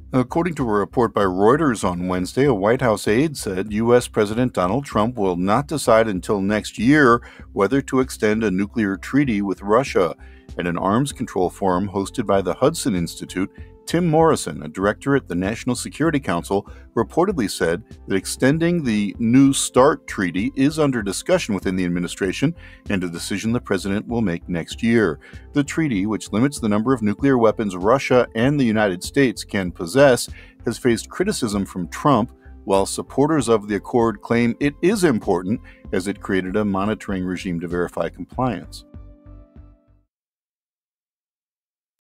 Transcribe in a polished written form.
According to a report by Reuters on Wednesday, a White House aide said U.S. President Donald Trump will not decide until next year whether to extend a nuclear treaty with Russia. At an arms control forum hosted by the Hudson Institute, Tim Morrison, a director at the National Security Council, reportedly said that extending the New START treaty is under discussion within the administration and a decision the president will make next year. The treaty, which limits the number of nuclear weapons Russia and the United States can possess, has faced criticism from Trump, while supporters of the accord claim it is important as it created a monitoring regime to verify compliance.